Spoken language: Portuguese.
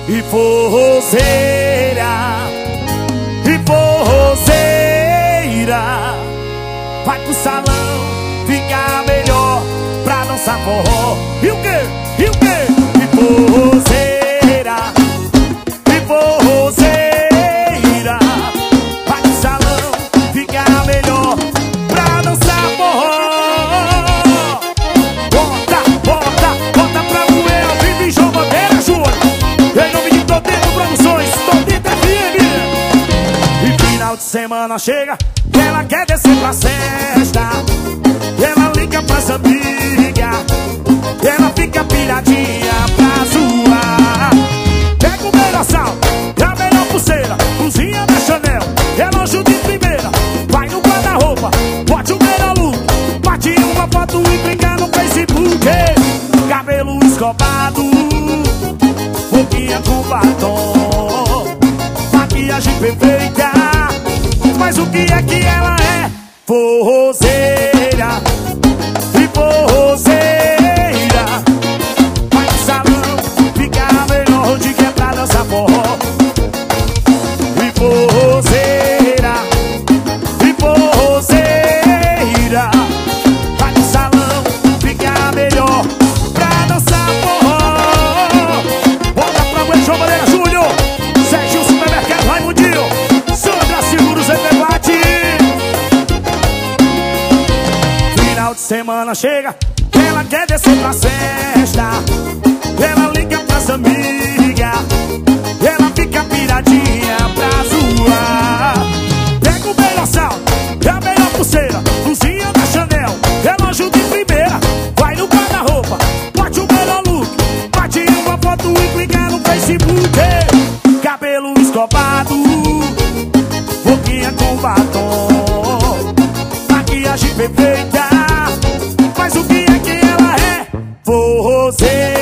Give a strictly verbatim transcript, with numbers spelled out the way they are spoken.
e forrozeira, e forrozeira. Vai pro salão, fica melhor pra dançar forró. E o quê? E o quê? E forrozeira, e forrozeira. Vai pro salão, fica melhor pra dançar forró. Bota, bota, bota pra moer ao vivo e João Bandeira Júnior. Em nome de Todito Produções, Todito F M. E final de semana chega, ela quer descer pra cesta. Ela liga pras amigas, ela fica piradinha pra zoar. Pega o melhor sal, a melhor pulseira, cozinha da Chanel, relógio de primeira. Vai no guarda-roupa, bote o melhor look, bate uma foto e clica no Facebook. Cabelo escovado, boquinha com batom, maquiagem perfeita. Mas o que é que ela é? Forrozeira, e forrozeira. Vai no salão, fica melhor de que é pra dançar forró. E forrozeira, e forrozeira. Vai no salão, fica melhor pra dançar forró. Bota pra mãe João Bandeira Júnior, Serginho Supermercado Raimundinho, Sandra Seguros Everbate. Final de semana chega, ela quer descer pra cesta. Ela liga pras amigas, ela fica piradinha pra zoar. Pega o melhor sal, a melhor pulseira, cozinha da Chanel, relógio de primeira. Vai no guarda-roupa, bote o melhor look, bate uma foto e clica no Facebook. Cabelo escovado, boquinha com batom, maquiagem perfeita. Mas o que é que ela é? Forrozeira.